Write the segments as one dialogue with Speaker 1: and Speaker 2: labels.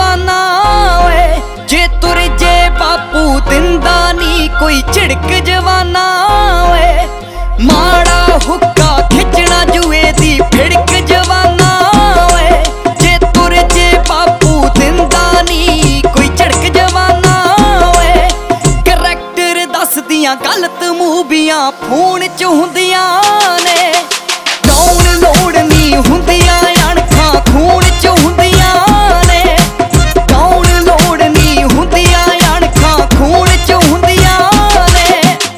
Speaker 1: जवाना ओए जे तुर जे बापू दिंदा नी कोई झिड़क जवाना ओए माड़ा हुक्का खिचना जुए दी फिड़क जवाना ओए जे तुर जे बापू दिंदा नी कोई झिड़क जवाना ओए करैक्टर दस दियां गलत मूवियां फोन च हुंदियां ने डाउनलोड नी हुंदियां अणखां खून च हुंदियां ने डाउनलोड नी हुंदियां अणखां खून च हुंदियां ने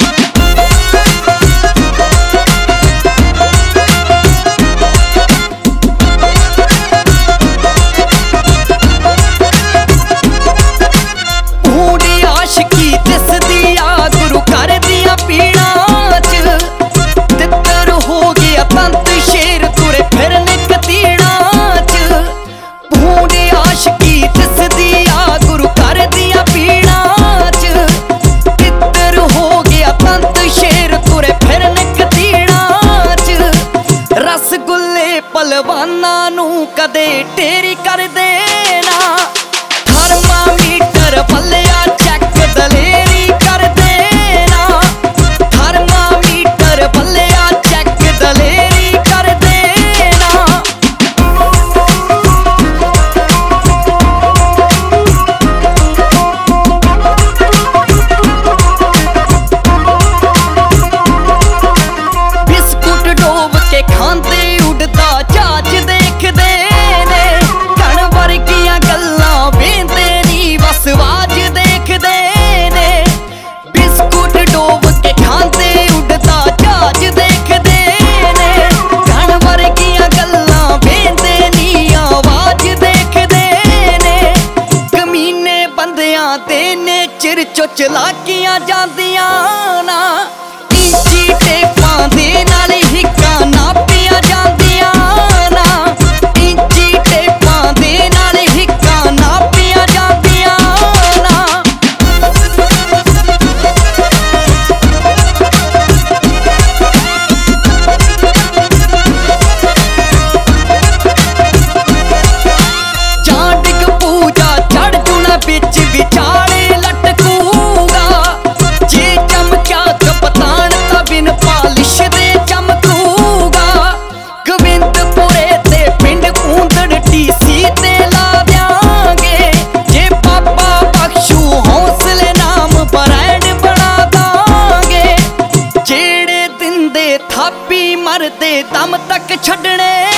Speaker 1: ढूंढ आशिकी दिसदी आ गुरु घर दियां पीड़ां च तित्तर हो गया तंत शेर तुरे फिरन कतीड़ां च ढूंढ आशिकी दिसदी आ गुरु घर दियां पीड़ां च तित्तर हो गया तंत शेर तुरे फिरन कतीड़ां च रसगुल्ले पलवाना नू कदे टेरी कर देना थर्मामीटर पल्लिया चेक दलेरी कर देना थर्मामीटर पल्लिया चेक दलेरी कर देना बिस्कुट डोब के खांदे उड़दा जहाज देखदे ने कण वर्गियां गल्लां वेंदे नी वसवाज देखदे ने बिस्कुट डोब के खांदे उड़दा जहाज देखदे ने कण वर्गियां गल्लां वेंदे नी आवाज देखदे ने कमीने बंदियां दे नेचर चो चलाकियां जांदियां ना इंची टेपां दे नाल हिक्कां नापियां जांदियां ना इंची टेपां दे नाल हिक्कां नापियां जांदियां ना चांडिक पूजा चढ़ जुना बिच विचाले लटकूगा जे चमचा कपतान ता बिन पालिश दे चमकूगा गोविंदपुरे ते पिंड कूंदड़ टीसी ते ला दियांगे जे बाबा बख्शू हौसले नाम ब्रांड बना दांगे जेड़े दिंदे थापी मरदे दम तक छड्डने